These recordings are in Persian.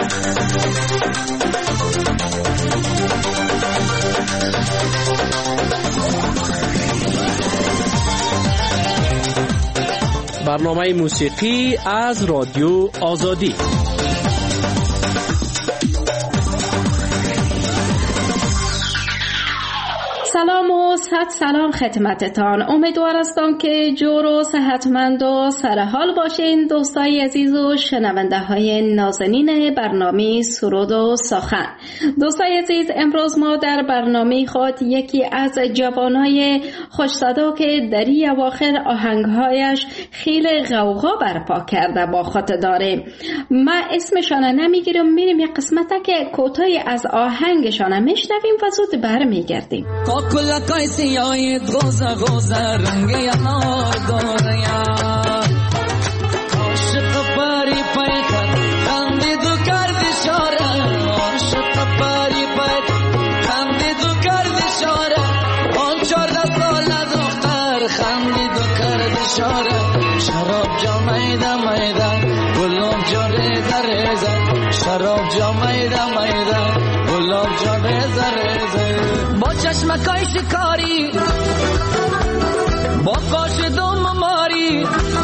برنامه موسیقی از رادیو آزادی. سلام و صد سلام خدمتتان. امیدوار هستم که جور و صحتمند و سرحال باشین دوستای عزیز و شنونده های نازنین برنامه سرود و سخن. دوستای عزیز، امروز ما در برنامه خود یکی از جوانای خوش‌صدا که در اواخر آهنگهایش خیلی غوغا برپا کرده با خود داریم. ما اسمشان نمیگیرم، میریم یک قسمت که کوتاهی از آهنگشان میشنویم و زود برمیگردیم. کلا کایسی آید غوزه غوزه رنگ انار داریا عاشق پاری پای خندید و کرد اشاره عاشق پاری پای خندید و کرد اشاره آن 14 ساله دختر خندید و کرد اشاره شراب جا میده میده گلاب جا ریزه ریزه شراب جا میده میده گلاب جا ریزه ریزه با چشمکای شکاری با کاش دم ماری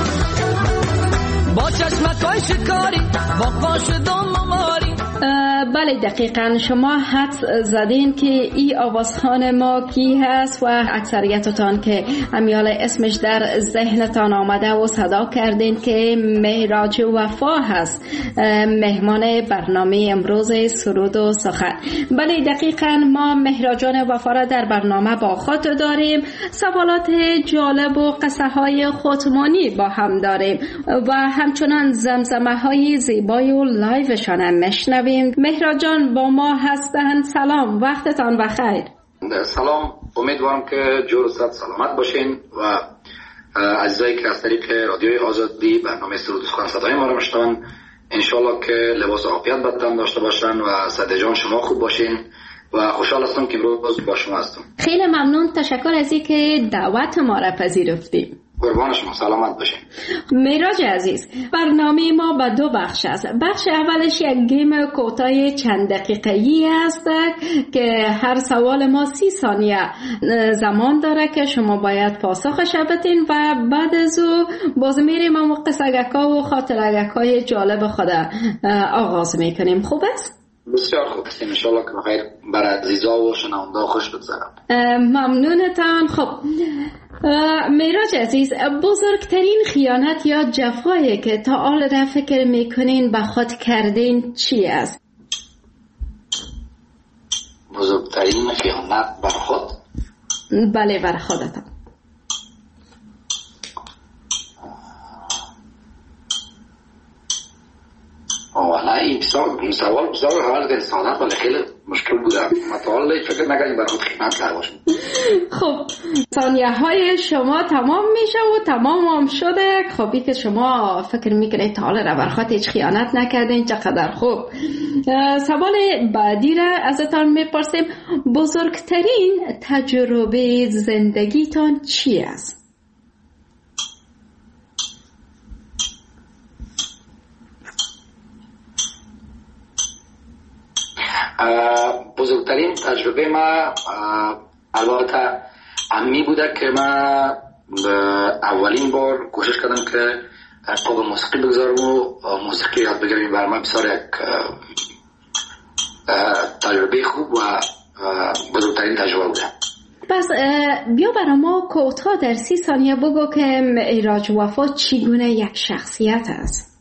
با چشمکای شکاری با کاش دم ماری. بله دقیقاً شما حدس زدین که ای آوازخوان ما کی هست و اکثریتتان که امیال اسمش در ذهنتان آمده و صدا کردین که مهراج وفا هست، مهمان برنامه امروز سرود و سخن. بله دقیقاً ما مهراجان وفا را در برنامه با خود داریم، سوالات جالب و قصه های خودمانی با هم داریم و همچنان زمزمه های زیبای و لایوشان هم میشنویم. مهراج جان با ما هستند. سلام، وقتتان بخیر. سلام، امیدوارم که جور و صد سلامت باشین و عزیزایی که از طریق رادیوی آزادی برنامه سرود و سخن صدای ما رو میشنون انشالله که لباس عافیت بدن داشته باشن و صد جان شما خوب باشین و خوشحال هستم که امروز با شما هستم. خیلی ممنون، تشکر از اینکه دعوت ما را پذیرفتید. قربان شما، سلامت باشین. مهراج عزیز، برنامه ما به دو بخش است. بخش اولش یک گیم کوتاه چند دقیقه‌ای است که هر سوال ما 30 ثانیه زمان داره که شما باید پاسخش بدین و بعد از او باز میریم و قصه‌گک‌ها و خاطره‌گک‌های جالب خود آغاز میکنیم. خوب است؟ بسیار خوب است. انشالله که بخیر بر عزیزا و شنونده خوش بگذره. ممنونتان. خب مهراج عزیز، بزرگترین خیانت یا جفایی که تا حال را فکر میکنین به خود کردین چی است؟ بزرگترین خیانت بر خود؟ بله، بر خودتان. والا این سوال بسیار حال که انسانات ولی خیلی مشکل بوده. مطالعه فکر نکنیم برای خود خیانت کرده باشیم. خب ثانیه های شما تمام میشه و تمام هم شده. خبی که شما فکر میکنید تا حالا را برخواد هیچ خیانت نکردین، چقدر خوب. سوال بعدی را ازتان میپرسیم، بزرگترین تجربه زندگیتان چی است؟ بزرگترین تجربه ما البته امی بوده که ما اولین بار کوشش کردم که پا به موسیقی بگذارم و موسیقی یاد بگیرم. برای من بسیار یک تجربه خوب و بزرگترین تجربه بوده. پس بیا برای ما کوتاه در 30 ثانیه بگو که مهراج وفا چگونه یک شخصیت است؟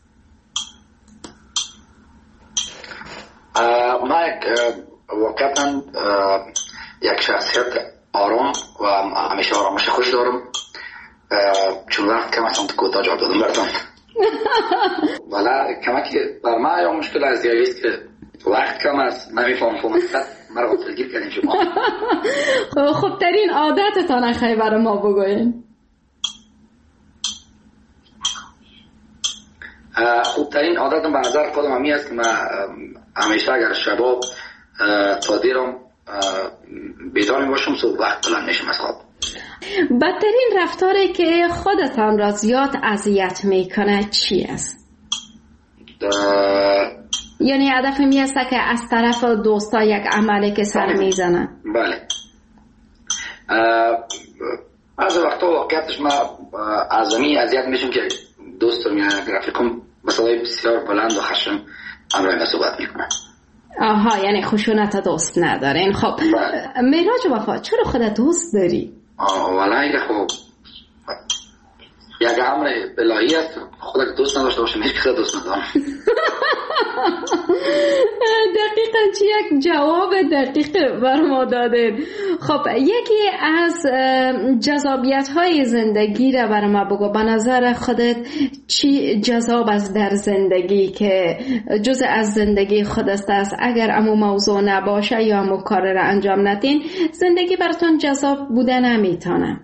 ما واقعا یک شخصیت آرام و همیشه آرامش خوش دارم، چون وقت کم هستم تو کوتاه جواب دادم براتون. ولی کمکی بر ما یا مشکل از دیگه است که وقت کم است، نمیفهم فهمت مرا غافلگیر کردین شما. خوبترین عادتتان اخی برای ما بگوین. خوبترین عادتم به نظر خودم همی است که من همیشه اگر شباب تا دیرم بیدار باشم صبح وقت بلند نشم از خواب. بدترین رفتاری که خودتان را زیاد اذیت میکنه چی است؟ یعنی هدف می است که از طرف دوستا یک عملی که سر میزنن. بله. از وقتا واقعیتش ما از زمین اذیت میشیم که دوست رو میان رفیقم به صدای بسیار بلند و خشن همراه ما صحبت میکنن. آها، یعنی خشونت دوست ندارین. خب مهراج وفا، چرا خودت دوست داری؟ والله خب یک امر الهی است، خدا که دوست نداشته باشه هیچ کس دوست ندارم. دقیقاً چی یک جواب دقیق بر ما دادید. خب یکی از جذابیت های زندگی را بر ما بگو. به نظر خودت چی جذاب است در زندگی که جزء از زندگی خودت است؟ اگر امو موضوع نباشه یا امو کار را انجام ندین، زندگی براتون جذاب بوده نمیتونه.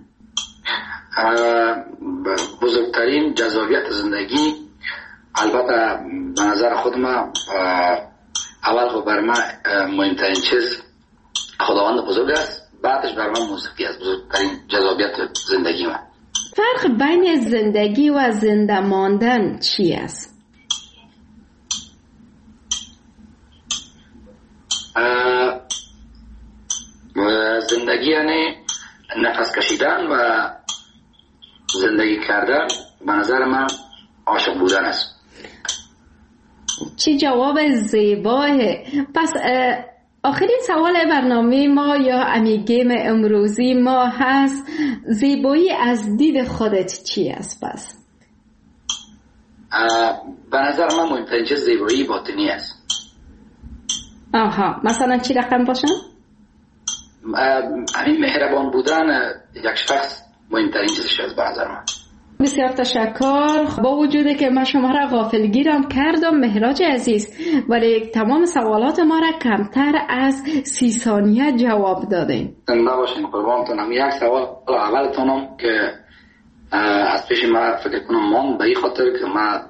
بزرگترین جذابیت زندگی البته به نظر خود ما اول خب بر من مهمترین چیز خداوند بزرگ است، بعدش بر من موسیقی است. بزرگترین جذابیت زندگی من. فرق بین زندگی و زنده ماندن چی است؟ زندگی یعنی نفس کشیدن و زندگی کردن به نظر من عاشق بودن است. چی جواب زیباه. پس آخرین سوال برنامه ما یا امیگیم امروزی ما هست، زیبایی از دید خودت چی است؟ پس به نظر من مهمترین چیز زیبایی باطنی است. آها، مثلا چی رقم باشن؟ همین مهربان بودن یک شخص مهمترین چیزش است به نظر من. بسیار تشکر. با وجودی که من شما را غافلگیرم کردم مهراج عزیز، ولی تمام سوالات ما را کمتر از 30 ثانیه جواب دادین. زنده باشین قربانتونم. یک سوال اولتونم که از پیش ما فکر کنم ماند به این خاطر که ما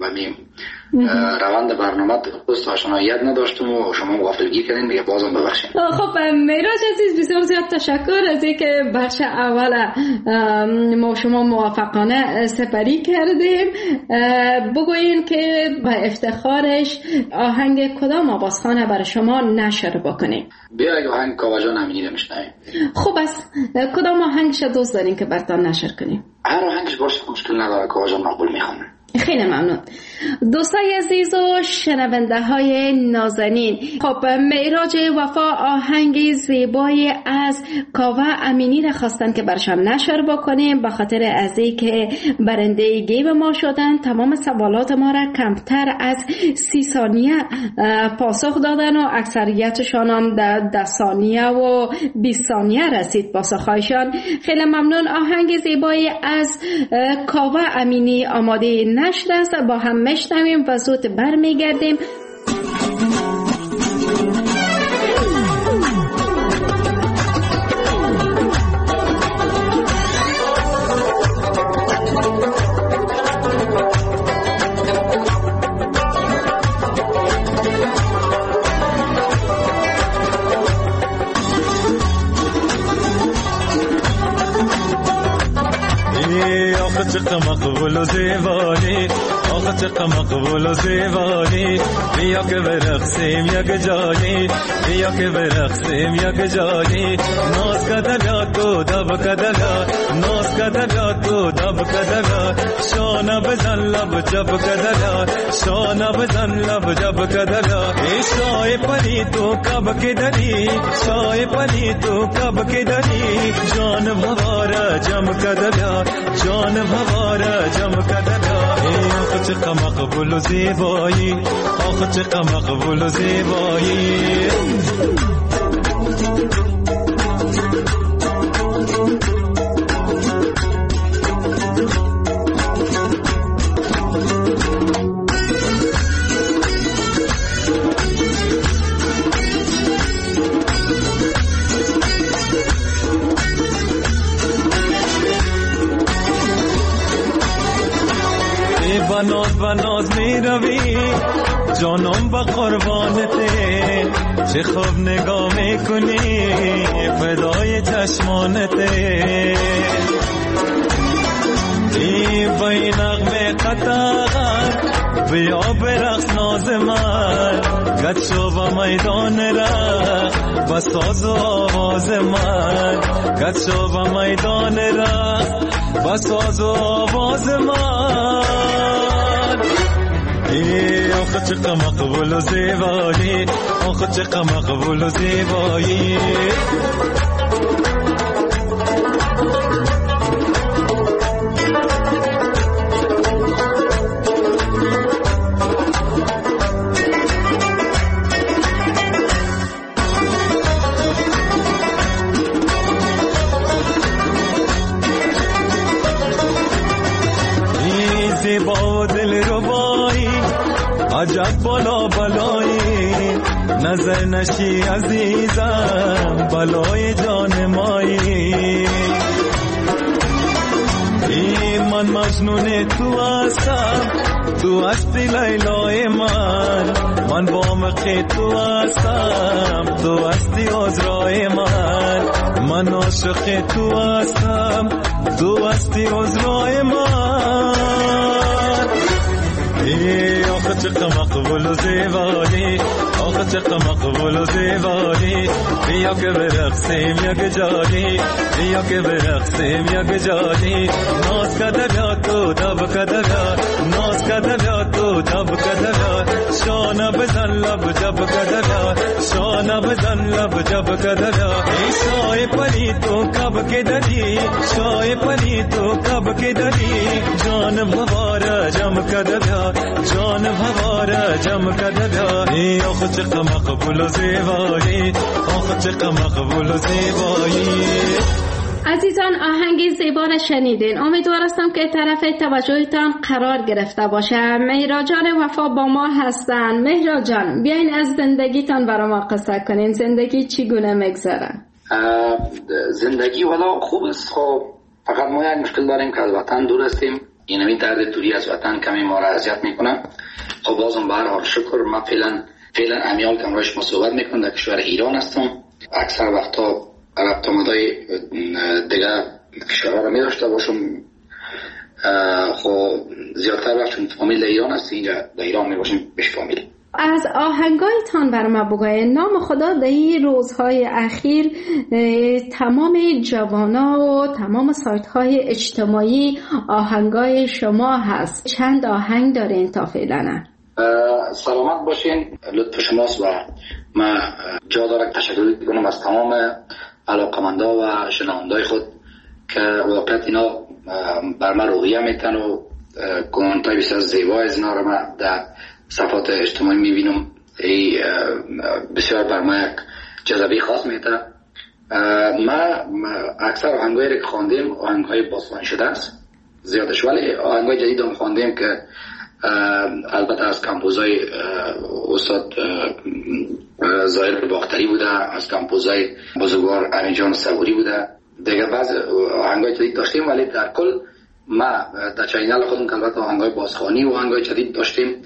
روند برنامه درست آشناییت نداشتم و شما غافلگیر کردین، دیگه بازم ببخشید. خب مهراج عزیز بسیار زیاد تشکر از اینکه بخش اول ما شما موفقانه سپری کردیم. بگوین که به افتخارش آهنگ کدام آوازخانه برای شما نشر بکنیم؟ بیا آهنگ کاوجان امینی رو میشنویم. خوب است، کدام آهنگش دوست دارین که براتون نشر کنیم؟ هر آهنگش باشه مشکل نداره، کاوجان مقبول میخوام. خیلی ممنون. دوستای عزیز و شنونده های نازنین، خب مهراج وفا آهنگ زیبای از کاوه امینی را خواستن که برشان نشر بکنیم، به خاطر از اینکه برنده گیم ما شدن. تمام سوالات ما را کمتر از 30 ثانیه پاسخ دادن و اکثریتشان هم در 10 ثانیه و 20 ثانیه رسید پاسخهایشان. خیلی ممنون. آهنگ زیبای از کاوه امینی آماده نشر است، با هم میشنویم و زود برمیگردیم. چقدر مقبول و زیبانی، آخه چقدر مقبول و زیبانی، بیا که برقصیم یک جانی، بیا که برقصیم یک جانی. ناز کدلا تو دب کدلا، ناز کدلا تو دب کدلا، شانه بزن لب جب کدلا، شانه بزن لب جب کدلا. ای شای پری تو کب که دری، شای پری تو کب که دری، جان بوارا جم کدلا، جان بوارا جم کدلا. ای آخه چقدر مقبول و زیبایی، آخه چقدر مقبول و زیبایی. بناز می روی جانم با قربانته، چه خوب نگاه میکنی فدای چشمانته. ای بای نغمه قطار بیا برقص ناز من گد شو و میدان رقص و ساز و آواز من گد شو و میدان رقص و ساز و آواز من آخه چقدر مقبول و زیبایی آخه چقدر مقبول و زیبایی زیبا دل ربایی عجب بالا بلایی نظر نشی عزیزم بلای جان مایی من مجنون تو هستم تو هستی لیلای من با مخی تو هستم تو هستی عذرای من عاشق تو هستم تو هستی عذرای من آخه چقدر مقبول و زیبایی آخه چقدر مقبول و زیبایی بیا که برقصیم یک جایی بیا که برقصیم یک جایی ناز کده بیا تو دب کده بیا ناز کده بیا تو دب کده بیا شانه بزن لب جب کده بیا شانه بزن لب جب کده بیا ای شای پری تو کب که دری شای پری تو کب که دری جان بواره جم کده بیا جان بواره جم کده بیا ای آخه چقدر مقبول و زیبایی آخه چقدر مقبول و زیبایی. عزیزان آهنگ زیبا را شنیدین. امیدوار هستم که طرف توجهتان قرار گرفته باشه. مهرا جان وفا با ما هستن. مهرا جان بیاین از زندگیتان برای ما قصه کنین. زندگی چگونه میگذره؟ زندگی والا خوب است. خب فقط ما یک مشکل داریم که از وطن دور هستیم. اینمی درد دوری از وطن کمی ما را اذیت میکنه. خب بازم به هر حال شکر ما فعلا امیال که امروز ما صحبت میکنم در کشور ایران هستم. اکثر وقتا ربط آمدای دیگه کشورها را می داشته باشم. خب زیادتر وقت چون فامیل در ایران هست اینجا در ایران می باشیم بش فامیل. از آهنگایتان بر ما بگوین. نام خدا در این روزهای اخیر تمام جوانا و تمام سایت های اجتماعی آهنگای شما هست. چند آهنگ دارین تا فعلا؟ سلامت باشین. لطف شماست و من جا دارم تشکر کنم از تمام علاقمندا و شنوندای خود که واقعا اینا بر من روحیه میتن و کامنتای بسیار زیبا از اینا رو من در صفحات اجتماعی میبینم. بسیار بر من یک جذبه خاص میته. من اکثر آهنگایی که خواندیم آهنگای باستانی شده است زیادش، ولی آهنگای جدید هم خواندیم که البته از کمپوزای استاد ظاهر باختری بوده، از کمپوزای بزرگوار امین جان صبوری بوده. دیگه بعض آهنگای جدید داشتیم، ولی در کل ما در چینل خودم که البته آهنگای بازخوانی و آهنگای جدید داشتیم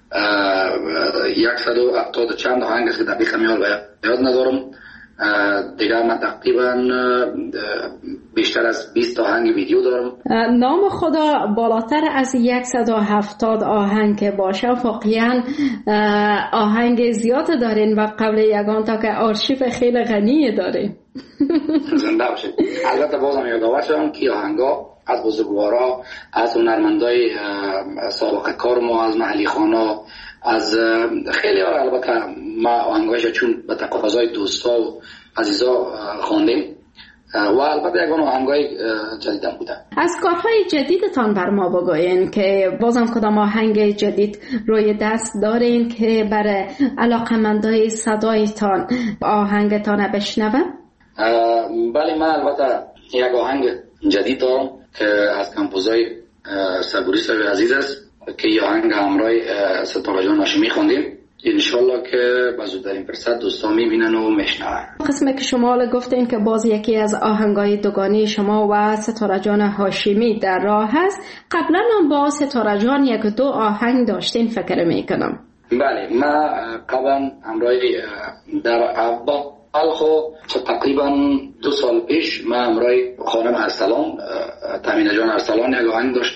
170 چند آهنگ است که دقیق میال یاد ندارم. دیگه من تقریبا بیشتر از 20 آهنگ ویدیو دارم. نام خدا بالاتر از 170 آهنگ که باشه واقعا آهنگ زیاد دارین و قبل یگان تا که آرشیو خیلی غنی دارین. زنده باشید. البته بازم یادآور شدم که آهنگا از بزرگوارا، از هنرمندای سابقه کار ما، از محلی خانا، از خیلی ها. البته ما آهنگایش چون به تقاضای دوستا و عزیزا خواندیم و البته یکان آهنگای جدیدم بودن. از کارهای جدیدتان بر ما بگوین که بازم کدام آهنگ جدید روی دست دارین که برای علاقمندای صدایتان آهنگتان بشنوه؟ بله، من البته یک آهنگ جدید دارم که از کمپوزای صبوری صاحب عزیز است که این آهنگ همراه ستاره جان هاشمی خواندیم. انشالله که به زودترین فرصت دوستان میبینن و میشنون. قسمی که شما گفتین که باز یکی از آهنگای دوگانی شما و ستاره جان هاشمی در راه هست. قبلا هم با ستاره جان یک دو آهنگ داشتین فکر میکنم. بله، من قبلا همراه در اول خب تقریبا 2 سال پیش من همراه خانم ارسلان، تامینه جان ارسلان یک آهنگ داشتم.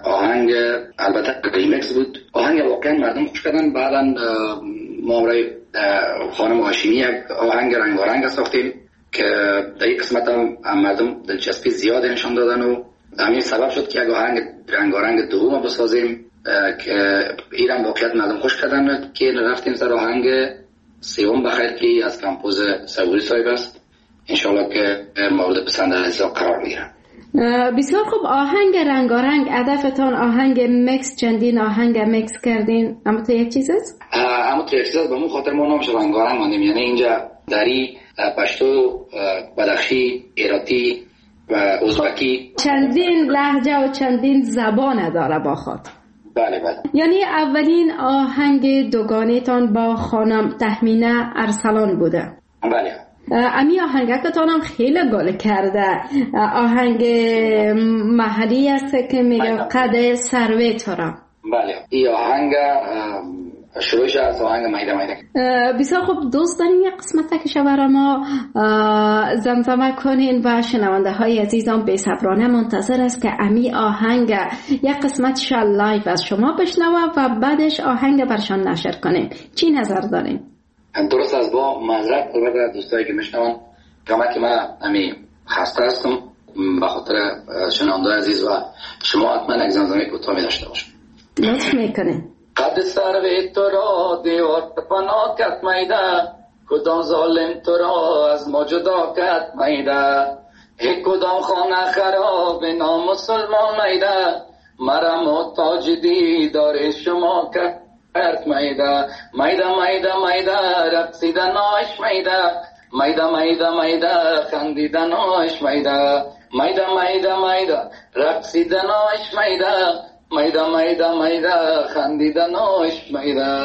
آهنگ البته ریمیکس بود. آهنگ واقعا مردم خوش کردن. بعدا ما برای خانم هاشمی یک آهنگ رنگارنگ ساختیم که در این قسمت هم مردم دلچسپی زیاد نشان دادن و همین سبب شد که یک آهنگ رنگارنگ دوم بسازیم که ایران واقعیت مردم خوش کردن که رفتیم سر آهنگ سوم بخیر که از کمپوز صبوری صاحب است. انشالله که مورد پسند عزیزان قرار میگیرن. بسیار خوب. آهنگ رنگارنگ، هدفتان آهنگ میکس، چندین آهنگ میکس کردین، اما تو یک چیز است؟ اما تو یک چیز است، به مون خاطر ما نامش رنگارنگ ماندیم. یعنی اینجا دری، پشتو، بدخشی، ایراتی و ازبکی چندین لهجه و چندین زبان داره با خود. بله بله. یعنی اولین آهنگ دوگانیتان با خانم تهمینه ارسلان بوده. بله. امی آهنگکتان هم خیلی گل کرده. آهنگ محلی است که میگه قد سروی تو را. بله. این آهنگ شروعش از آهنگ مایده مایده. بسیار خوب. دوست داریم یک قسمت که برای ما زمزمه کنین و شنونده های عزیزان بی صبرانه منتظر است که امی آهنگ یک قسمت لایو از شما بشنوه و بعدش آهنگ برشان نشر کنین. چی نظر دارین؟ درست از با معذرت برای دوستایی که میشنون که من امی خسته هستم به خاطر شنونده عزیز و شما حتما یک زمزمه کوتاه می داشته باشید. لطف میکنین. قد سروی تو را دیوار پناه کت میده، کدام ظالم تو را از ما جدا کت میده، کدام خانه خراب نامسلمان میده، مرا محتاج دیدار شما کرد میده، میده میده میده رقصیدناش میده، میده میده میده خندیدناش میده، میده میده میده رقصیدناش میده، میده میده میده خندیدناش میده.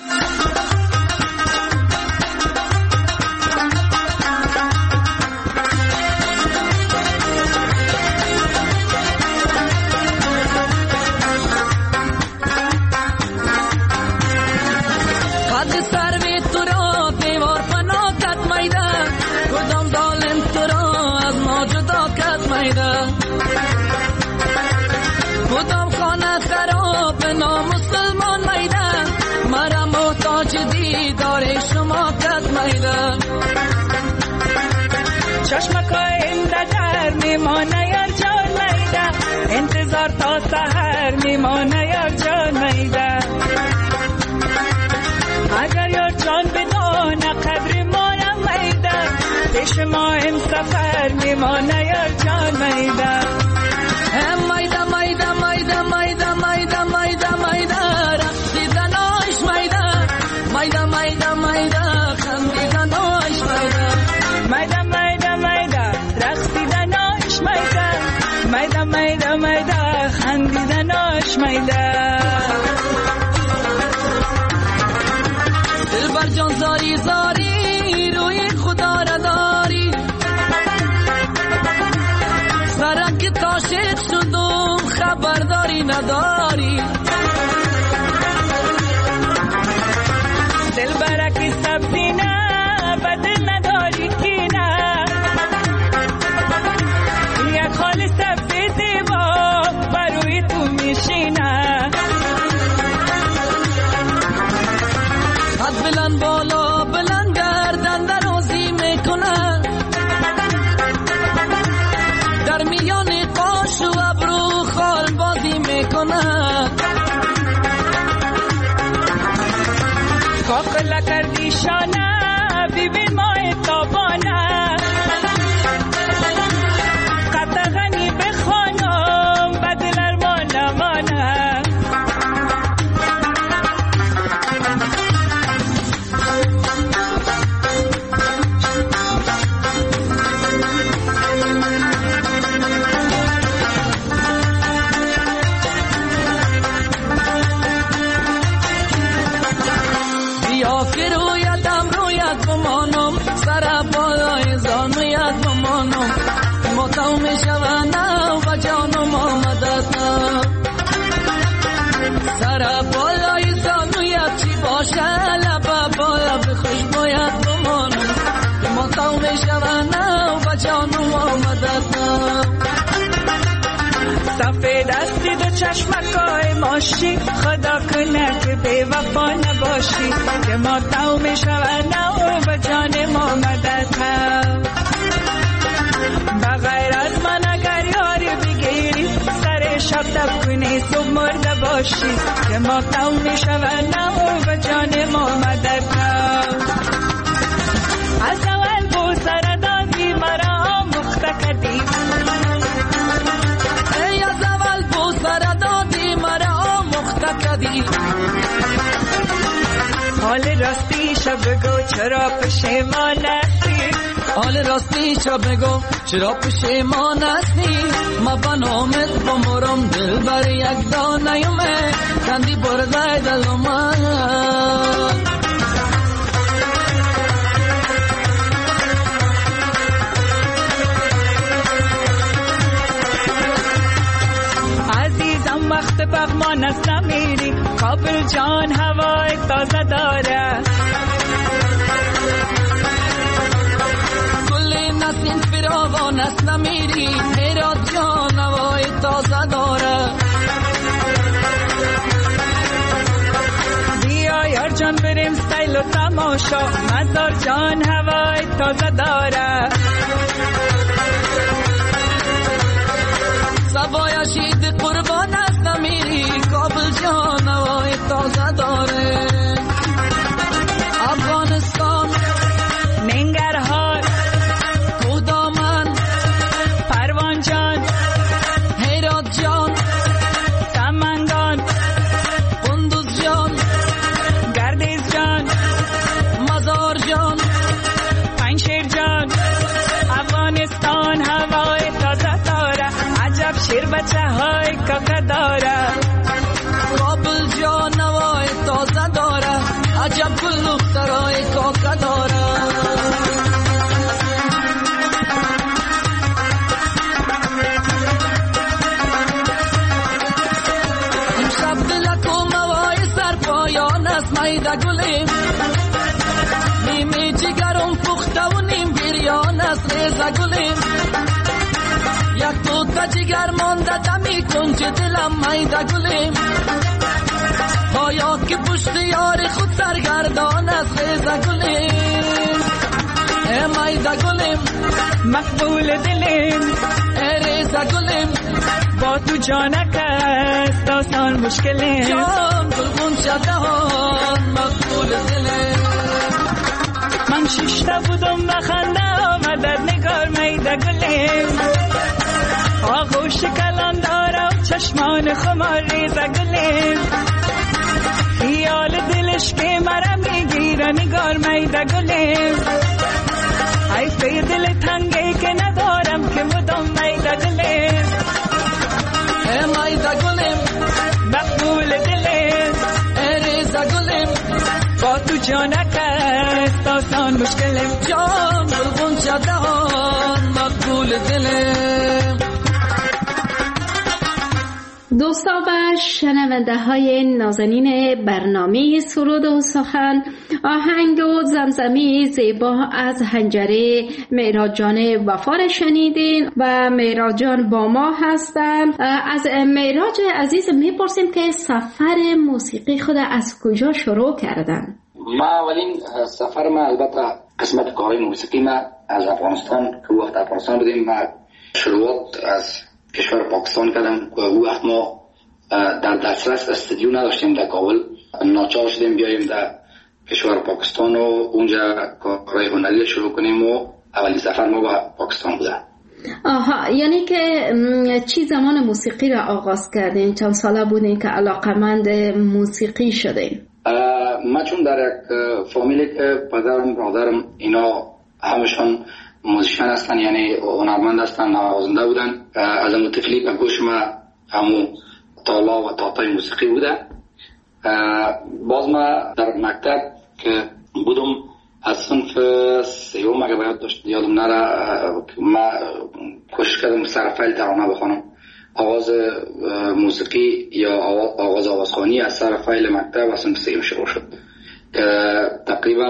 کدام خانه خراب نامسلمان میده، مرا محتاج دیدار شما کت میده، چشمک آینده در میمانه یار جان میده، انتظار تا سحر میمانه یار جان میده، اگر یار جان بدانه قدر مایم میده، پیش ما این سفر میمانه یار جان میده، میده میده میده میده میده میده میده رقصیدناش میده، میده میده میده خندیدناش میده، میده میده میده رقصیدناش میده، میده میده میده خندیدناش میده. دلبر جان زاری زاری روی خدا را داری، سرک تاشق شدم خبرداری نداری، دل برکی سبزی نه بدل نداری کی نه، یک خال سبزی زیبا بروی تو میشینه، حد بلند بالا بلند گردن درازی میکنه، در میان قاش و ابرو خال بازی میکنه، کافله کردی شانه بیبی ماه تابانه، قطغنی به خانم بدل ارمان نمانه، بیا که رویتم رویت بمانم، سر بالای زانویت بمانم، ماتم میشونم و جانم آمدتم، سر بالای زانویت چی باشه لب بالا به خوشبویت بمانم، ماتم میشونم و جانم آمدتم، سفید دستی دو چشمکای ماشی خدا کنه که بی وفا نباشی که ما تو میشونه و جان ما مدد بغیر از من اگر یاری بگیری سر شب تب کنی صبح مرده باشی که ما تو میشونه و جان ما مدد از اول بو سر دادی مرا مخته کردی ای از اول بو سر دادی مرا مخته کردی حال راستی شب بگو چرا پشیمان هستی حال راستی شب بگو چرا پشیمان هستی ما بنامت بمرم دل بر یک دانه یمه کندی برده دل من وقت پغمان است نمیری کابل جان هوای تازه داره گل نسیم فراوان است نمیری هرات جان هوای تازه داره بیا یار جان بریم سیل و تماشا مزار جان هوای تازه داره سوای شید قربان است نمیری کابل جان هوای تازه داره افغانستان ننگرهار کودامن پروان جان هرات جان سمنگان قندوز جان گردیز جان مزار جان پنشیر جان افغانستان هوای تازه داره عجب شیر بچه های کاکا داره کابل جان هوای تازه داره عجب گل دخترای کاکا داره امشب دلکم هوای سرپایان است میده گلیم نیمی جگرم پخته و نیم بریان است ریزه گلیم یک دوتا جگر مانده دمی کنج دلم میده گلیم بایا که پشت یار خود سرگردان از ریزه گلیم ای میده گلیم مقبول دلیم ای ریزه گلیم با تو جانک است داستان مشکلیم جان گلگون شدهان مقبول دلیم من ششته بودم بخنده آمدد نگار میده گلیم آغوش کلان داره و چشمان خمار ریزه گلیم خیال دلش که مرا میگیره نگار میده گلیم حیفه دل تنگی که ندارم که مدام میده گلیم ای میده گلیم مقبول دلیم ای ریزه گلیم با تو جانک است آسان مشکلیم جان گلگون شدهان مقبول دلیم دوستان و شنونده های نازنین برنامه سرود و سخن، آهنگ و زمزمی زیبا از حنجره مهراد جان وفا را شنیدین و مهراد جان با ما هستند. از مهراد عزیز میپرسیم که سفر موسیقی خود از کجا شروع کردن؟ ما اولین سفر ما البته قسمت کارهای موسیقی ما از افغانستان که وقت افغانستان بودیم ما شروعات از کشور پاکستان کردم و او وقت ما در دسترس استودیو نداشتیم در کابل، ناچار شدیم بیاییم در کشور پاکستان و اونجا کارهای هنری شروع کنیم و اولین سفر ما با پاکستان بوده. آها، یعنی که چی زمان موسیقی را آغاز کردین؟ چند ساله بودین که علاقمند موسیقی شدین؟ من چون در یک فامیلی که پدرم برادرم اینا همشان موزیشن هستن، یعنی هنرمند هستن، نوازنده بودن، از اون طفلی به گوش ما همو تالا و تاتای موسیقی بوده. باز ما در مکتب که بودم از صنف سیوم اگه باید داشت یادم نره، ما کوشش کردم سرفیل ترانه بخونم. آواز موسیقی یا آواز آوازخوانی از سرفیل مکتب از صنف سیوم شروع شد که تقریبا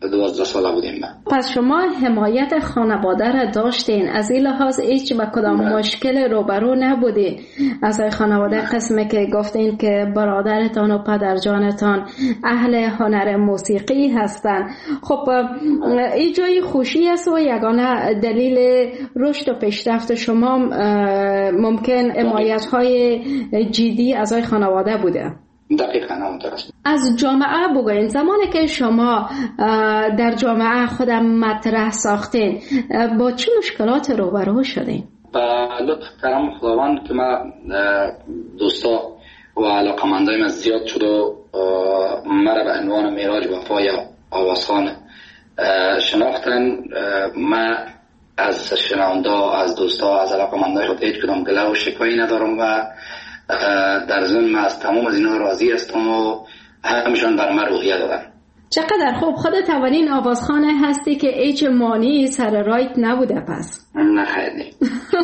12 ساله بودیم. پس شما حمایت خانواده را داشتین، از این لحاظ هیچ با کدام مشکل روبرو نبودین از خانواده، قسمی که گفتین که برادرتان و پدرجانتان اهل هنر موسیقی هستن. خب این جای خوشی است و یگانه دلیل رشد و پیشرفت شما ممکن حمایت های جدی از خانواده بوده. دقیقاً همونطور است. از جامعه بگوین، زمانی که شما در جامعه خودم مطرح ساختین با چه مشکلات روبرو شدین؟ با لطف کرم خداوند که ما دوستا و علاقمندایم از زیاد شد و مرا به عنوان معراج وفا یا آوازخوان شناختن. ما از شنونده، از دوستا، از علاقمندای خود هیچ کدام گله و شکوایی ندارم و در ضمن من از تمام از اینا راضی هستم و همشان بر من روحیه دادن. چقدر خوب. خودت اولین آوازخوان هستی که هیچ مانی سر رایت نبوده پس؟ نه خیلی.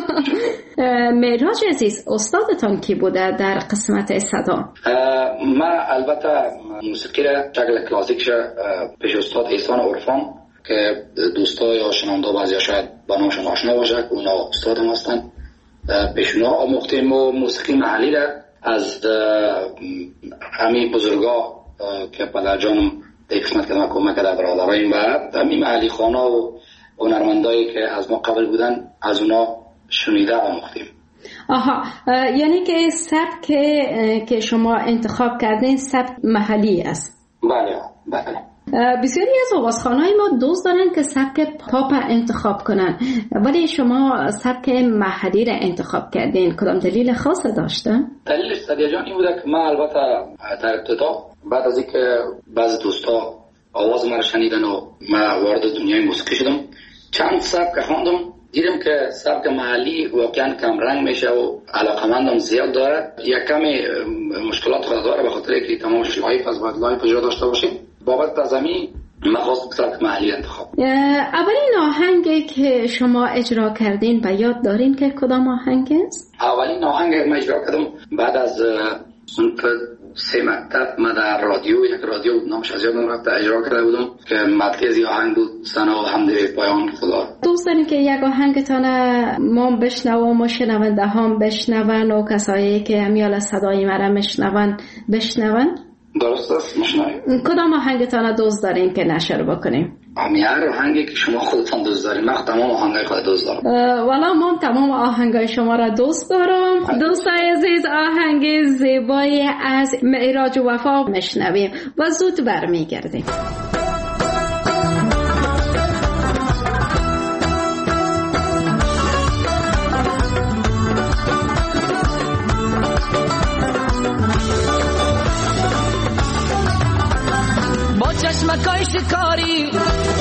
معراج عزیز، استادتان کی بوده در قسمت صدا؟ من البته موسیقی را شکل کلاسیکش پیش استاد احسان عرفان که دوستا یا شنونده بعضی شاید با نامشون آشنا باشه، اونا استادم هستن، پیشونا آموختیم و موسیقی محلی را از همین بزرگا که پدرجانم در قسمت که ما کمک کرده برادرایم و همین محلی خانا و هنرمندایی که از ما قبل بودن از اونا شنیده آموختیم. آها، یعنی که سبک که شما انتخاب کردین سبک محلی است؟ بله بله. بسیاری از آوازخوان‌های ما دوست دارن که سبک پاپ انتخاب کنن، ولی شما سبک محلی را انتخاب کردین. کدام دلیل خاص داشته؟ دلیلش سادیه جان این بوده که من البته در ابتدا بعد از اینکه بعضی دوستا آواز ما را شنیدن و من وارد دنیای موسیقی شدم، چند سبک خواندم، دیدم که سبک محلی واقعا کم رنگ میشه و علاقمندم زیاد داره. یک کمی مشکلات خود داره به خاطر اینکه تمام لایف از باید لایف اجرا داشته باشیم. بابت از همین من خواستم سبک محلی انتخاب. اولین آهنگی که شما اجرا کردین و یاد دارین که کدام آهنگ است؟ اولین آهنگ که من اجرا کردم بعد از سه مکتب من در رادیو، یک رادیو نامش از یادم رفته، اجرا کرده بودم که مدلی از این آهنگ بود، ثنا و حمد پایان خدا. دوست دارین که یک آهنگتان ما بشنوم و شنونده هم بشنون و کسایی که همیال صدای مرا بشنون؟ درست است، مشنویم. کدام آهنگتان دوست دارین که نشر بکنیم؟ هر آهنگی که شما خودتان دوست دارین. من تمام آهنگای خود دوست دارم. والا من تمام آهنگای شما را دوست دارم. دوستای عزیز، آهنگ زیبایی از معراج وفا میشنویم و زود برمیگردیم. چشمکای شکاری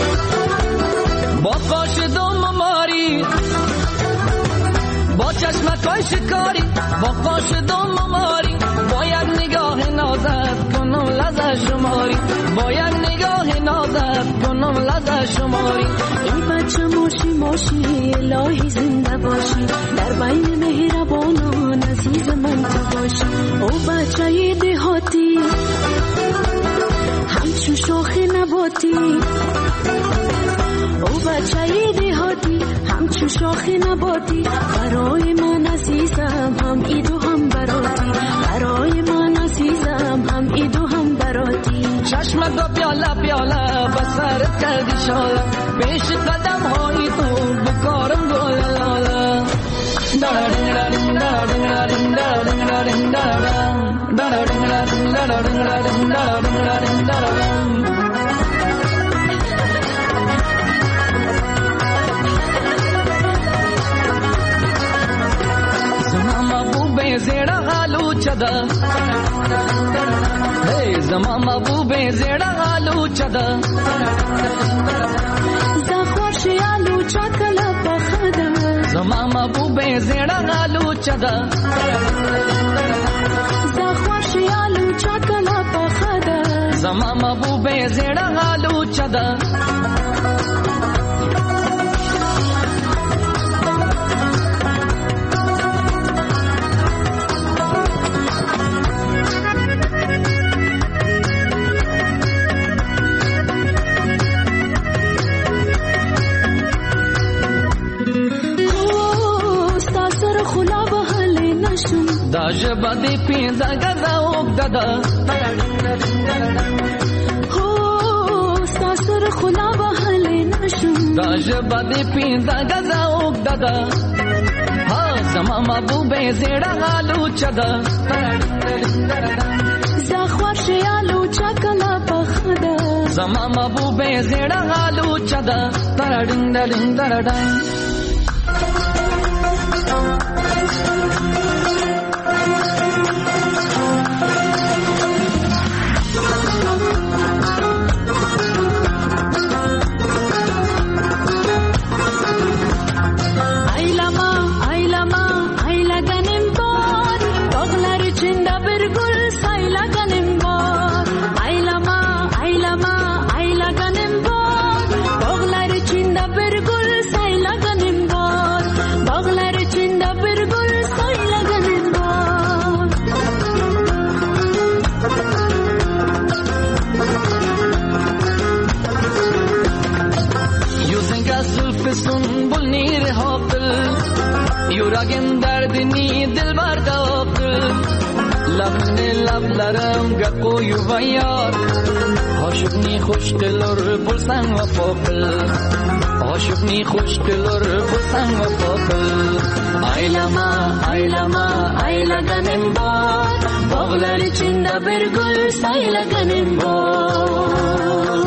با قاش دوم ماری، با چشمکای شکاری با قاش دوم ماری، با یک نگاه نازت کنم لذت شماری، با یک نگاه نازت کنم لذت شماری. ای بچه ماشی الهی زنده باشی، در بین مهربانان عزیز من تو باشی. او بچه دهاتی همچون شاخ نباتی، او بچه دهاتی همچون شاخ نباتی، برای من عزیزم هم ایدو هم براتی، برای من عزیزم هم ایدو هم براتی. چشمت با پیاله پیاله بسرت کردی شاله، پیش قدم های تو بکارم گل لاله. زما محبوب زیڑا غالو چدا، زما محبوب زیڑا غالو چدا، زخوش آلو چکلا پخدا، زما محبوب زیڑا غالو چدا، زخوش آلو چکلا پخدا، زما محبوب زیڑا غالو چدا. داج بدی پینزا گدا اوگدادا هو ساسر خلا بحل نشم داج بدی پینزا گدا اوگدادا ها زما محبوب زیڑا غالو چدا زخوار شیالو چکلا پخدا زما محبوب زیڑا غالو چدا ترڈن دڑن دڑن سنبل نیر حاقل یورگم دردنی دل برداقل لبن لبلرم گقو یویار عاشقنی خوش دلر بلسن و فاقل عاشقنی خوش دلر بلسن و فاقل aylaganım var bağlar içinde bir gül saylaganım var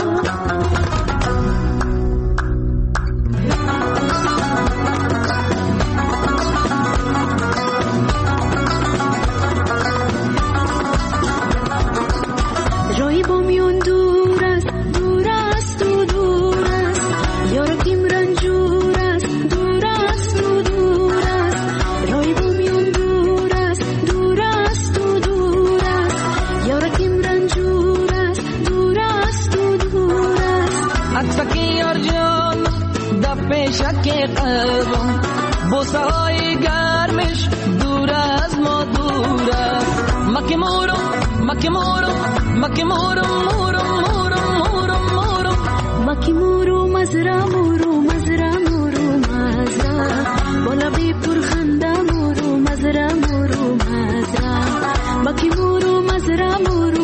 شک قلبم بوسه‌های گرمش دور از ما دور است مکیمورو مزرا بالا بی پرخنده مورو مزرا مکیمورو مزرا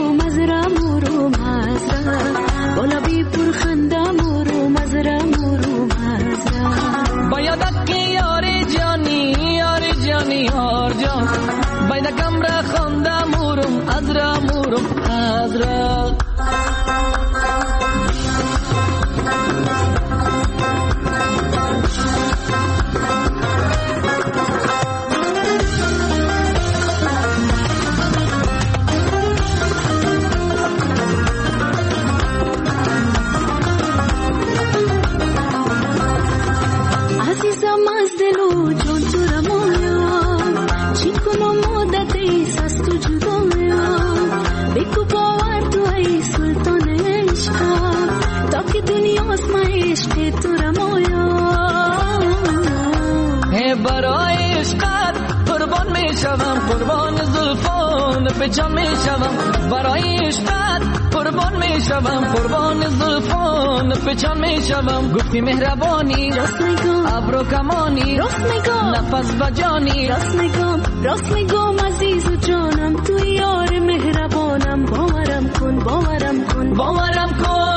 بالا بی پرخنده مورو مزرا باید که یاری جانی هار جان باید کمره خونده مورم ازرا قربان زلفان پچم میشوم برای عشقت قربان میشوم قربان زلفان پچم میشوم گفتی مهربانی ابرو کمانی نفس بجانی راست میگم عزیز و جانم تو یار مهربانم باورم کن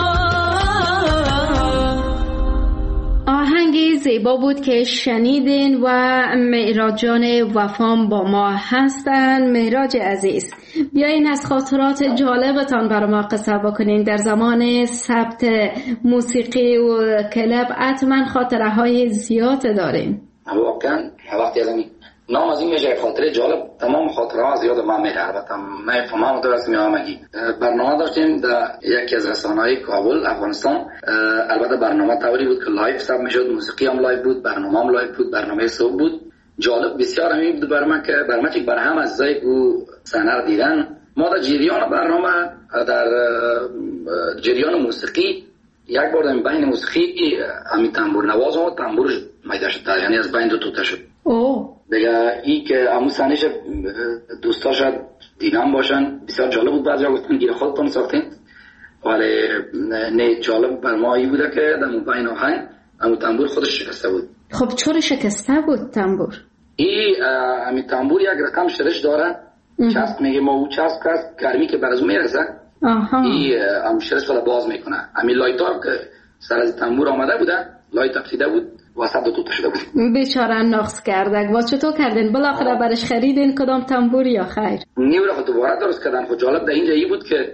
آهنگ زیبا بود که شنیدین و معراج جان وفام با ما هستن. معراج عزیز، بیاین از خاطرات جالبتان برای ما قصه بکنین. در زمان ثبت موسیقی و کلاب حتما خاطره های زیاد دارین. واقعا وقتی ازم نام از این میشه خاطره جالب، تمام خاطره ها زیاد من میره. البته من فهمم درست میام مگی برنامه داشتیم در یکی از رسانه‌های کابل افغانستان. البته برنامه طوری بود که لایو ثبت میشد، موسیقی هم لایو بود، برنامه هم لایو بود، برنامه صبح بود. جالب بسیار همین بود برای من که برنامه که برای هم از زای او صحنه دیدن. ما در جریان برنامه در جریان موسیقی یک بار در بین موسیقی همین تنبور نواز و تنبور میده شد، یعنی از بین دو توته شد. دیگه ای که همون صحنهش دوستاش دیدم باشن بسیار جالب بود. بعضیا گفتن گیر خودتون ساختین، ولی نه جالب بر ما ای بوده که در بین آهنگ همون تنبور خودش شکسته بود. خب چرا شکسته بود تنبور؟ این تنبور یک رقم شرش داره، چسب میگه ما، او چسب است گرمی که بر از اون میرسه این هم شرش ولی باز میکنه. همین لایتار که سر از تنبور آمده بوده، لایت افتیده بود وسط دو تا شده بود. بیچاره نقص کرده. و چطور کردین؟ بالاخره برش خریدین کدام تنبور یا خیر؟ نیو خود دوباره درست کردن. خود جالب در اینجا ای بود که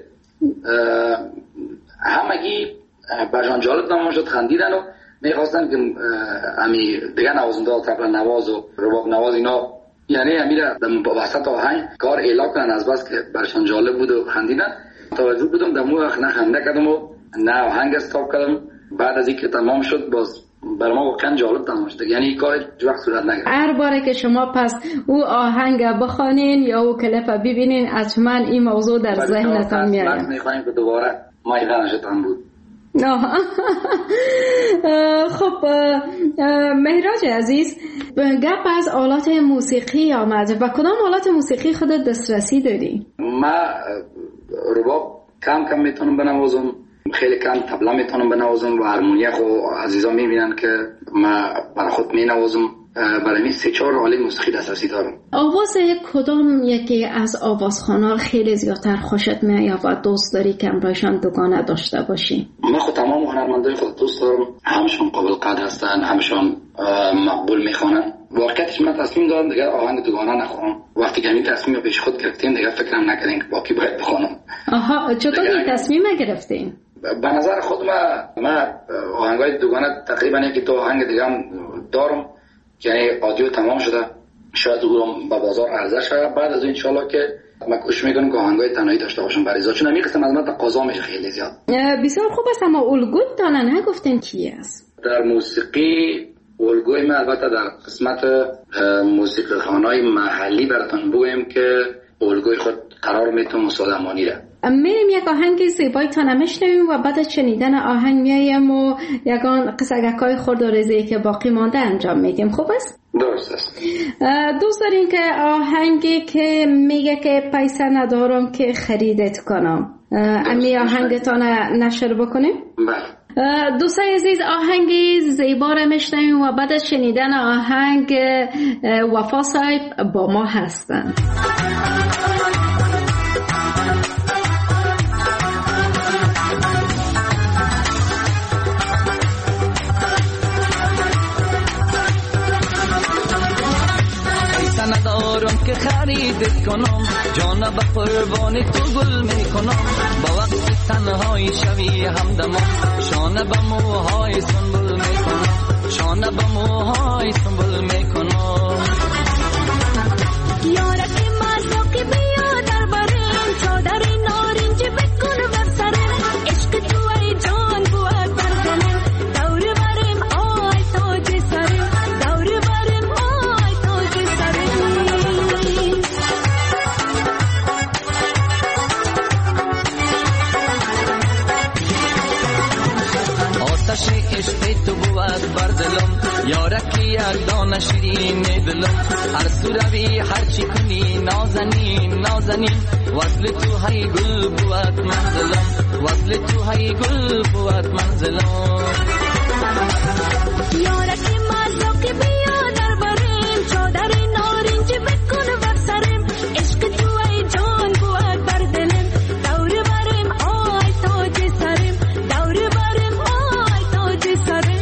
همگی برشان جالب نمون شد، خندیدن و میخواستن که همی دیگه نوازنده طبل نواز و رباب نواز اینا یعنی امیر در وسط آهنگ کار اعلا کنن، از بس که برشان جالب بود و خندیدن. توجه بودم در مو نه خنده کردم و نه آهنگ استاپ کردم. بعد از اینکه تمام شد باز بر ما واقعا جالب تمام شد. یعنی این کار هیچ وقت صورت نگرفت. هر باره که شما پس او آهنگ بخوانین یا او کلیپ ببینین حتما این موضوع در ذهنتان میاد. بس میخوایم که دوباره مایه نشدن بود. خب مهراج عزیز، گپ از آلات موسیقی آمد و کدام آلات موسیقی خودت دسترسی داری؟ ما رباب کم میتونم بنوازم، خیلی کم طبله میتونم بنوازم و هارمونیه خو عزیزان میبینن که ما برای خود مینوازم. برای می 3-4 آله موسیقی دسترسی دارم. آواز کدام یکی از آوازخوان‌ها خیلی زیادتر خوشت میاد و دوست داری که امرایشان دوگانه داشته باشی؟ من خود تمام هنرمندای خود دوست دارم، همشون قابل قدر هستن، همشون مقبول میخوانن. واقعیتش من تصمیم دارم دیگه آهنگ دوگانه نخوانم. وقتی که این تصمیم پیش خود گرفتیم دیگه فکرم نکردیم که باقی باید بخوانم. چطور این تصمیم گرفتین؟ به نظر خود من آهنگای دوگانه تقریبا یکی دو آهنگ دیگه هم دارم، یعنی آدیو تمام شده، شاید اونم به بازار عرضه شه. بعد از این انشالله که من کوشش میکنم که آهنگای تنهایی داشته باشم برای ازا، چون میگفتم از من تقاضا میشه خیلی زیاد. بسیار خوب است، اما الگوت دانن نگفتن کی است؟ در موسیقی الگوی من البته در قسمت موسیقی خوانای محلی براتون بگویم که الگوی خود قرار میتونم استاد امانی را میریم یک آهنگ زیبای تا نمیشنویم و بعد از شنیدن آهنگ میایم و یکان قصگکای خورد و ریزی که باقی مانده انجام میدیم. خوب است؟ درست است. دوست دارین که آهنگی که میگه که پیسه ندارم که خریدت کنم امی آهنگتان نشر بکنیم؟ بله. دوستای عزیز، آهنگی زیبا را میشنویم و بعد از شنیدن آهنگ وفا صاحب با ما هستن. ندارم که خریدت کنم، جان به قربان تو گل میکنم. با وقت تنهایی شوی همدمم، شانه به موهای سنبل میکنم، شانه به موهای سنبل میکنم. یارکی مازوکی بیا در برم، چادر نارنج بکن بر سرم. عشق تو ای جان بود بر دلم، دور برم آی تاج سرم، دور برم آی تاج سرم. آتش عشق تو بود بر دلم، یارکی یک دانه شیرین دلم. هر سو روی هر چی کنی نازنین نازنین، وصل تو های گل بود منزلم، وصل تو های گل بود منزلم. یارکی مازوکی بیا در برم، چادر نارنج بکن بر سرم. عشق تو ای جان بود بر دلم، دور برم آی تاج سرم، دور برم آی تاج سرم.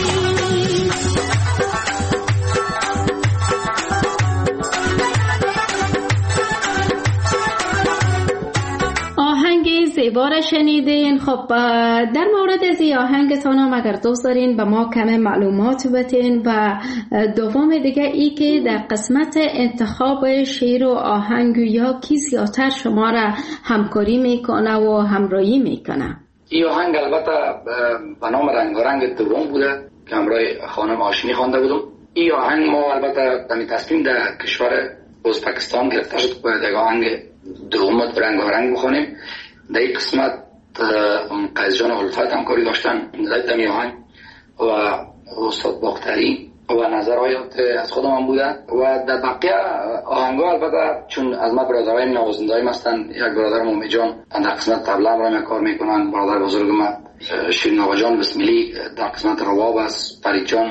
زیبا را شنیدین. خب در مورد از این آهنگتان هم اگر دوست دارین به ما کم معلومات بتین. و دوم دیگه ای که در قسمت انتخاب شعر و آهنگ یا کی زیادتر شما را همکاری میکنه و همراهی میکنه؟ این آهنگ البته به نام رنگارنگ دوم بوده که همراه خانم آشینی خوانده بودم. این آهنگ ما البته دمی تصمیم در کشور ازبکستان گرفته شد باید یک آهنگ دوم رنگارنگ بخونیم. در این قسمت قیس جان الفت همکاری داشتن در دمی آهنگ و استاد باختری و نظرهایات از خودم هم بوده. و در بقیه آهنگا البته چون از ما برادرای نوازنده‌ایم هستن، یک برادر مومی جان در قسمت طبله هم کار میکنن، برادر بزرگ ما شیرین آقا جان بسملی در قسمت رباب است، فرید جان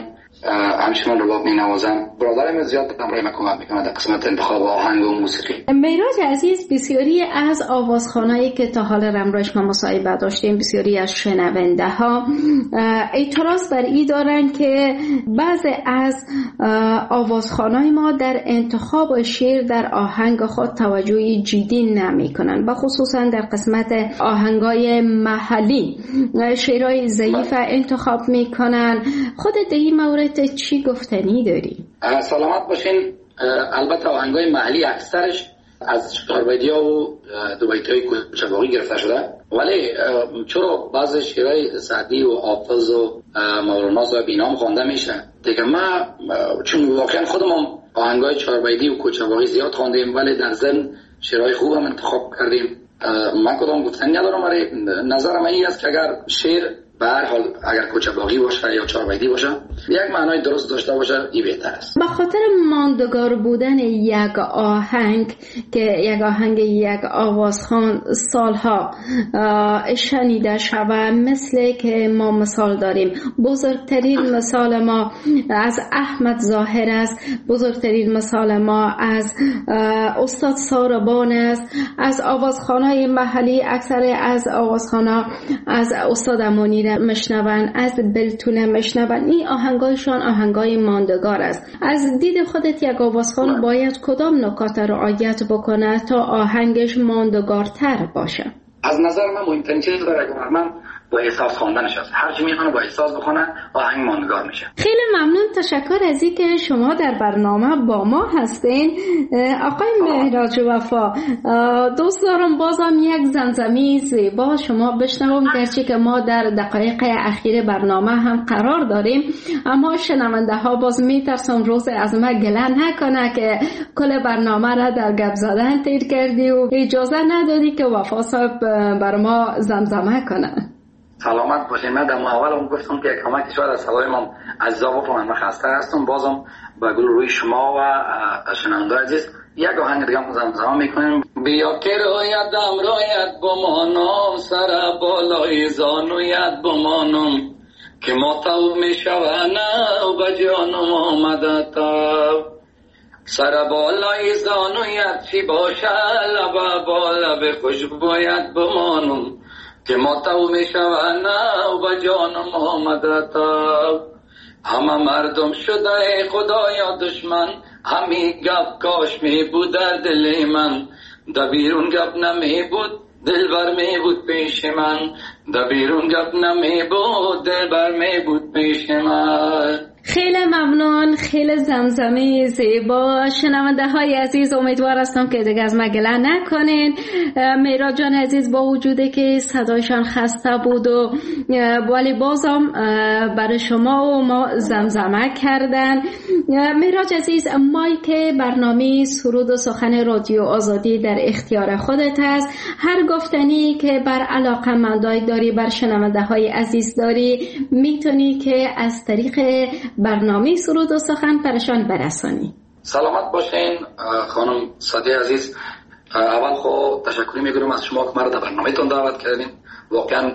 همچنان رباب می نوازم. برادرم زیاد همراه من کمک میکنه در قسمت انتخاب آهنگ و موسیقی. معراج عزیز، بسیاری از آوازخوانایی که تا حال رمراش ما مصاحبه داشتیم، بسیاری از شنونده ها اعتراض بر این دارن که بعضی از آوازخوانای ما در انتخاب شعر در آهنگ خود توجه جدی نمی کنن و خصوصا در قسمت آهنگای محلی شعرهای ضعیف انتخاب می کنن. خودت در این مورد چی گفتنی داری؟ سلامت باشین. البته آهنگای محلی اکثرش از چاربیدیا و دوبیتای کوچه‌باغی گرفته شده، ولی چرا بعضی شعرهای سعدی و حافظ و مولانا صاحب اینام خوانده میشه دیگه. ما چون واقعا خودمون آهنگای چاربیدی و کوچه‌باغی زیاد خواندیم، ولی در ضمن شعرهای خوب هم انتخاب کردیم. من کدام گفتنی ندارم، ولی نظرم این است که اگر شعر به هر حال اگر کوچه‌باغی باشه یا چاربیدی باشه یک معنای درست داشته باشه این بهتر است. به خاطر ماندگار بودن یک آهنگ که یک آهنگ یک آوازخوان سالها شنیده شود، مثل که ما مثال داریم، بزرگترین مثال ما از احمد ظاهر است، بزرگترین مثال ما از استاد ساربان است، از آوازخوان‌های محلی اکثر از آوازخوان‌ها از استاد امانی مشنون، از بلتونه مشنون. این آهنگایشان آهنگای ماندگار است. از دید خودت یک آوازخوان باید کدام نکات رعایت بکنه تا آهنگش ماندگارتر باشه؟ از نظر من مهمترین چیز برای هنرمند با احساس خواندنش است. هر چی میخونه با احساس بخونه آهنگ ماندگار میشه. خیلی ممنون، تشکر از اینکه شما در برنامه با ما هستین. آقای مهراج وفا، دوست دارم بازم یک زمزمه زیبا شما بشنوم، گرچه که ما در دقایق اخیر برنامه هم قرار داریم، اما شنونده ها باز میترسم روز از ما گله نکنه که کل برنامه را در گپ زدن تیر کردی و اجازه ندادی که وفا صاحب بر ما زمزمه کنه. سلامت باشین. من در اول گفتم که کمک شاید از صدای ما عزیزا بکنم، من خسته هستم. بازم با گل روی شما و شنونده عزیز یک آهنگ دیگه زمزمه میکنیم. بیا که رویت بمانم، سر بالای زانویت بمانم، که ماتو میشونم و جانم آمده تا. سر بالای زانویت چی باشه، لب با لب خوشبویت بمانم، که ماتو میشونم و جانم آمده تا. همه مردم شده خدایا دشمن، همی گپ کاش می بود در دل من، در بیرون گپ نمی بود دلبر می بود پیش من، در بیرون گپ نمی بود دلبر می بود پیش من. خیلی ممنون، خیلی زمزمه زیبا. شنونده های عزیز، امیدوار هستم که دیگه از ما گله نکنین. معراج جان عزیز با وجوده که صدایشان خسته بود و ولی بازم برای شما و ما زمزمه کردن. معراج عزیز، مایک برنامه سرود و سخن رادیو آزادی در اختیار خودت است. هر گفتنی که بر علاقه‌مندای داری، بر شنونده های عزیز داری، میتونی که از طریق برنامه سرود و سخن پرشان برسانی. سلامت باشین خانم سادی عزیز. اول خود تشکر میگم از شما که مرا در برنامه‌تون دعوت کردین. واقعا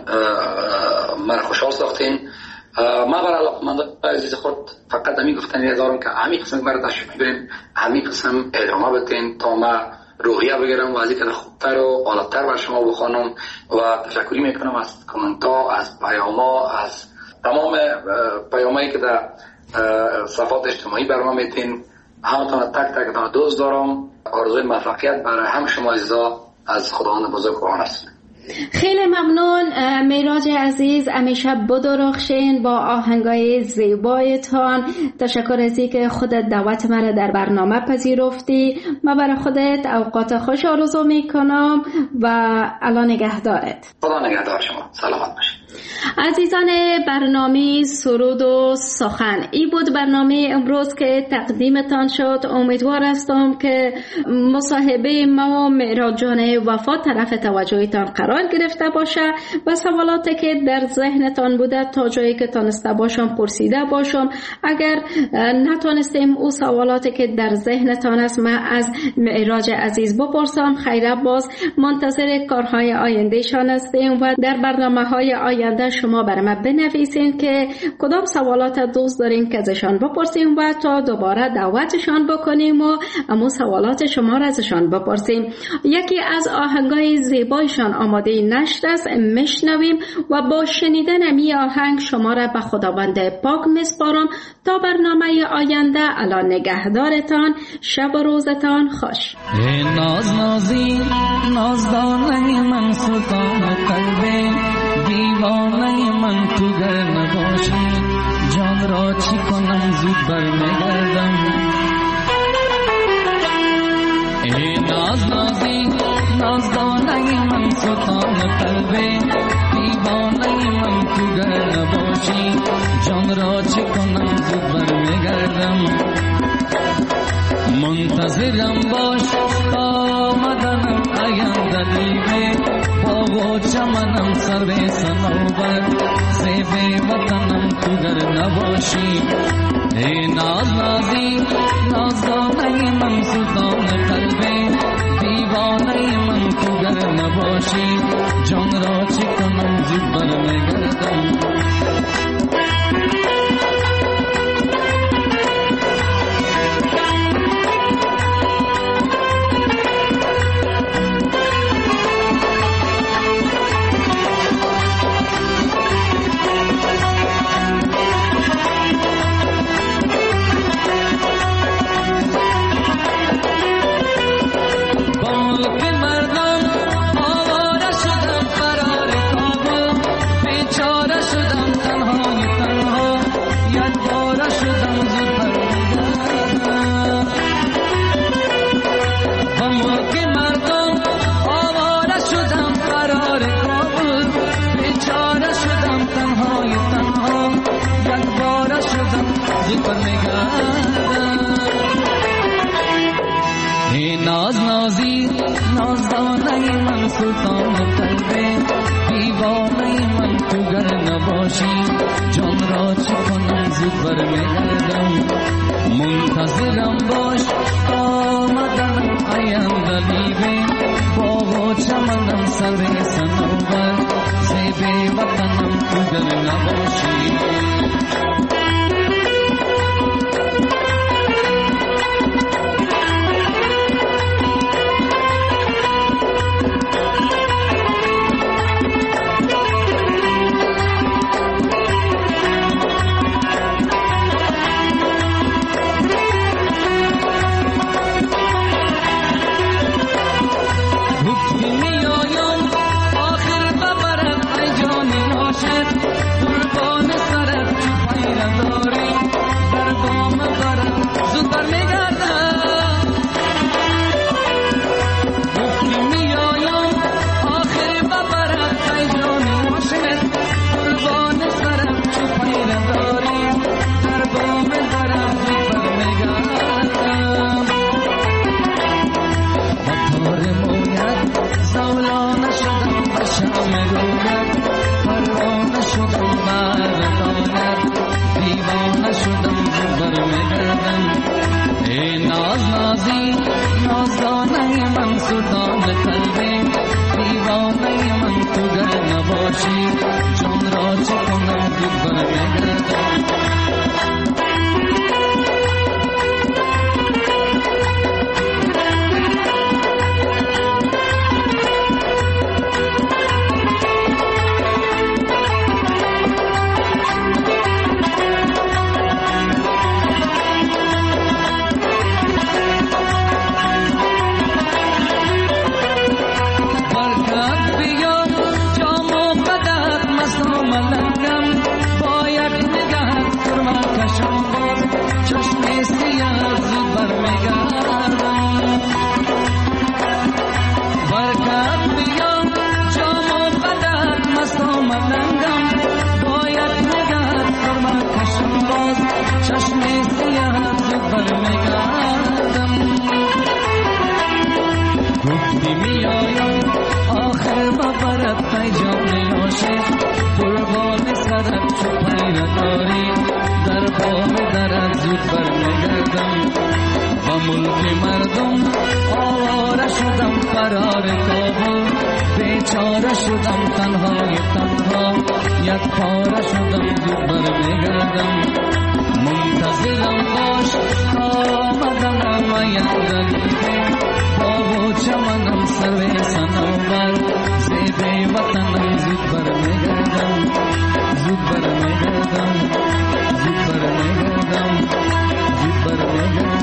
مرا خوشحال ساختین. ما برای علاقمندان عزیز خود فقط همین گفتنی دارم که همین قسم مرا تشریف بیارین، همین قسم ادامه بدین تا ما روحیه بگیرم و از اینکه خوبتر و عالی‌تر بر شما بخوانم. و تشکری میکنم از کامنت‌ها، از پیام‌ها، از تمام پیامایی که در صفحات اجتماعی برام میتین. همتون تک تک دوست دارم. آرزوی موفقیت برای هم شما عزیزا از خداوند بزرگوار است. خیلی ممنون معراج عزیز، همیشه بدرخشین با آهنگای زیبایتان. تشکر از اینکه خودت دعوت مرا در برنامه پذیرفتی. من برای خودت اوقات خوش آرزو میکنم و الان نگهدارت. خدا نگهدار شما. سلامت باشید. عزیزان برنامه سرود و سخن، این بود برنامه امروز که تقدیمتان شد. امیدوار هستم که مصاحبه ما و معراج جان وفا طرف توجهتان قرار گرفته باشه و سوالاتی که در ذهنتان بوده تا جایی که تانسته باشم پرسیده باشم. اگر نتونستیم او سوالاتی که در ذهنتان است من از معراج عزیز بپرسم، خیره باز منتظر کارهای آیندهشان هستیم و در برنامه‌های آینده شما برای ما بنویسین که کدام سوالات دوست دارین که ازشان بپرسیم و تا دوباره دعوتشان بکنیم و امو سوالات شما را ازشان بپرسیم. یکی از آهنگای زیبایشان آماده نشر است، میشنویم و با شنیدن امی آهنگ شما را به خداوند پاک میسپارم تا برنامه آینده. الان نگهدارتان، شب و روزتان خوش. ناز نازی نازدانه من سلطان قلبه، دیوانه من تو گر نباشی جان را چی کنم زود برمیگردم. ناز نازی نازدانه من سلطان قلبه، دیوانه من تو گر نباشی جان را چی کنم زود برمیگردم. منتظرم باش تا مدنم آینده دیوه، باغ و چمنم سر صنوبر زیب وطنم تو گر نباشی. ای ناز نازی نازدانه من سلطان قلبه، دیوانه من تو گر نباشی جان را چی کنم زود برمیگردم. ناز نازی نازدانه من سلطان قلبه، دیوانه من تو گر نباشی جان را چی کنم زود برمیگردم. منتظرم باش تا مدنم آینده دیوه، باغ و چمنم سر صنوبر زیب وطنم تو گر نباشی. ملک مردم آواره شدم قرار کابل، بیچاره شدم تنهای تنها یک پاره شدم زود برمیگردم منتظرم باش آمدنم و یک دلیل باغ و چمنم سر صنوبر زیبای وطنم زود برمیگردم زود برمیگردم زود برمیگردم زود برمیگردم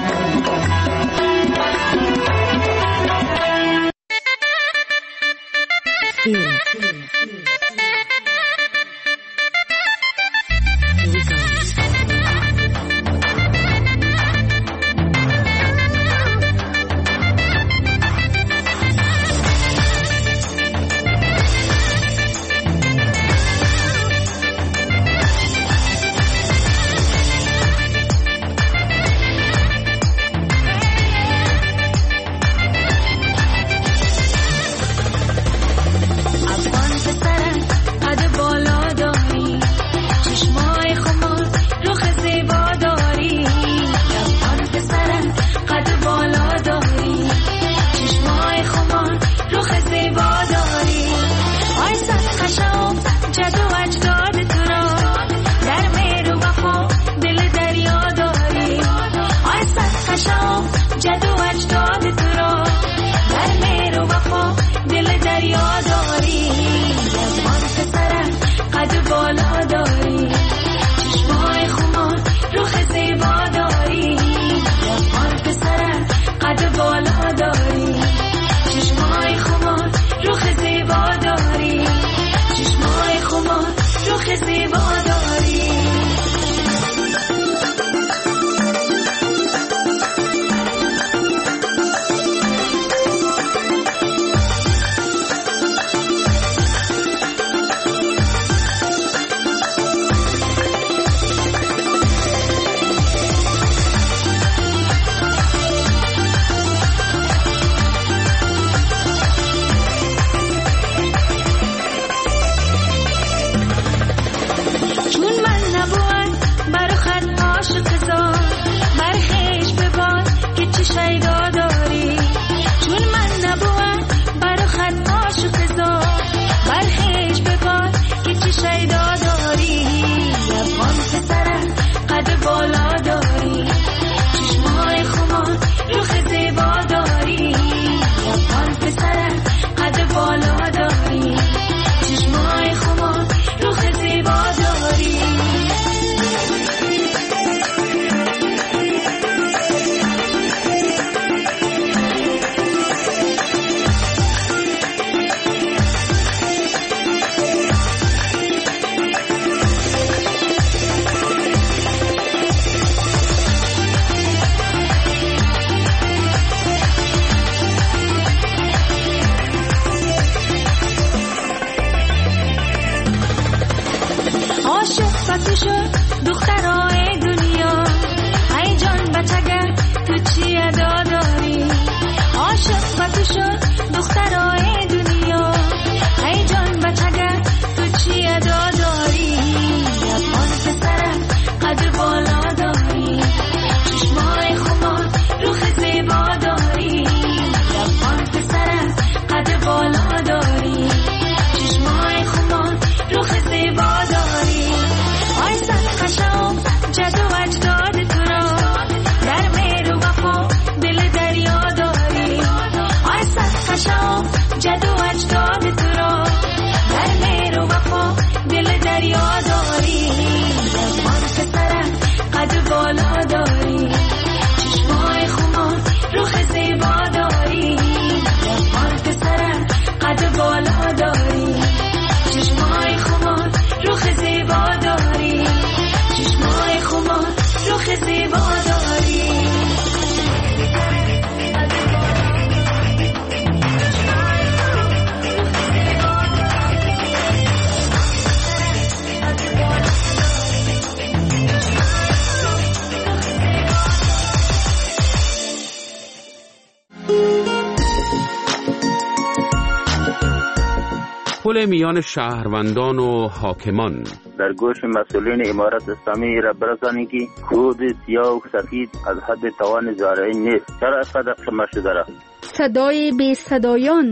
پل میان شهروندان و حاکمان. در گوش مسئولین امارت اسلامی را برسانید که خود سیاه و سفید از حد توان زارعین نیست. چرا اینقدر خمار شده را؟ صدای بی صدایان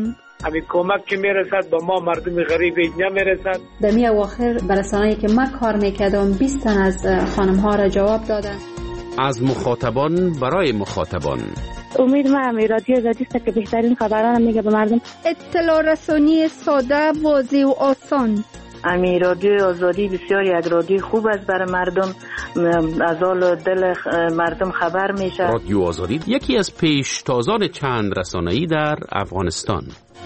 همین کمک که میرسد با ما مردم غریب نمیرسد. در می اواخر برسانه‌ای که من کار میکردم 20 تن از خانم ها را جواب دادن. از مخاطبان برای مخاطبان. امید من رادیو آزادی است که بهترین خبران میگه به مردم. اطلاع رسانی ساده، واضح و آسان. امی رادیو آزادی بسیار یک رادیو خوب است برای مردم، از حال دل مردم خبر میشه. رادیو آزادی یکی از پیشتازان چند رسانه‌ای در افغانستان.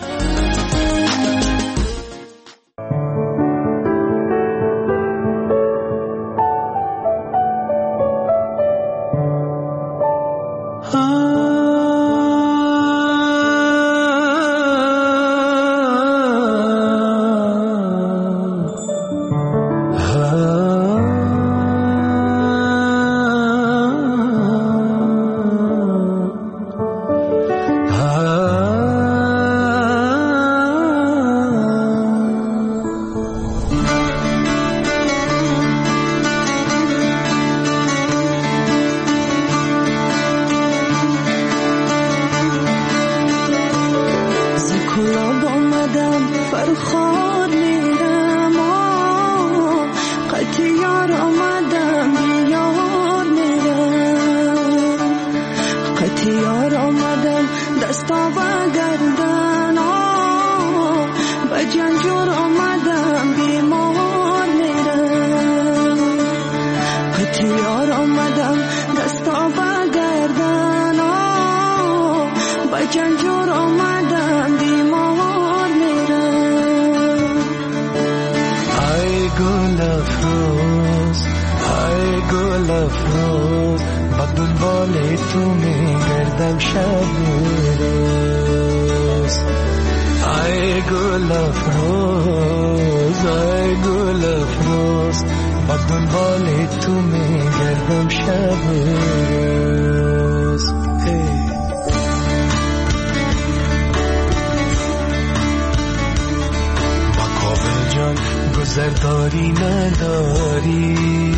گذرداری نداری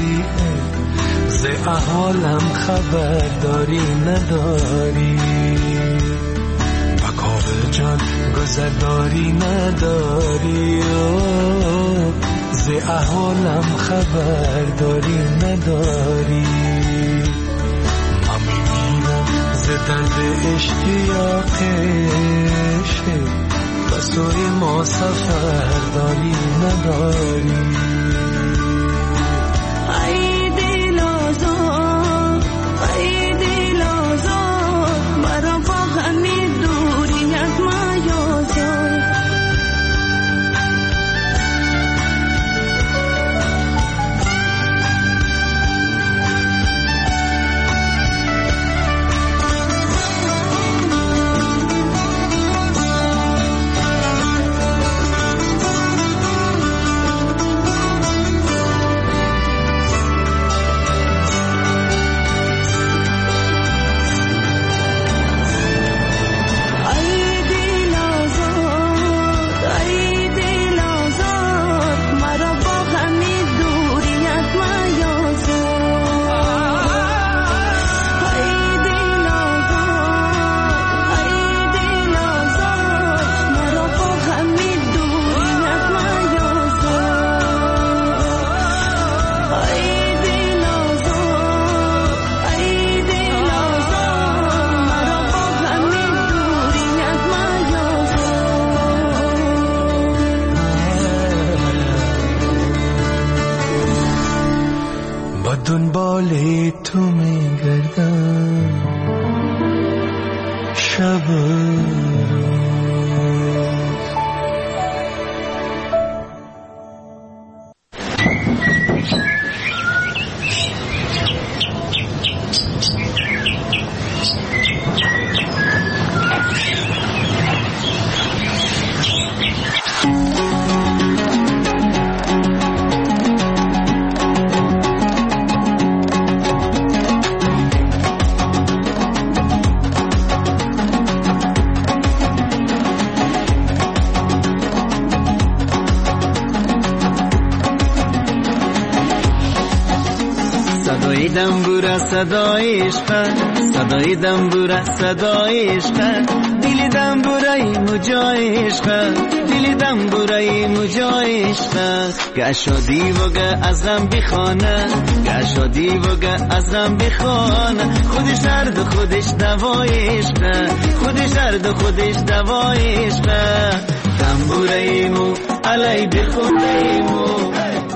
ز احوالم خبرداری نداری بکاوه جان گذرداری نداری ز احوالم خبرداری نداری من میمیرم ز درد اشتیاقش سوی ما سفرداری نداری ای دل آزاد ای دل آزاد مرا با همین دوری از میازاد دنبال تو میگردم شب دنبوره صدای عشق، صدای دنبوره صدای عشق، دلی دم برای مجای عشق دلی دم برای مجای عشق گشادی و گه ازم بخانه گشادی و گه ازم بخانه خودش درد و خودش دوای عشق خودش درد و خودش دوای عشق دم برای مو علی بخونیمو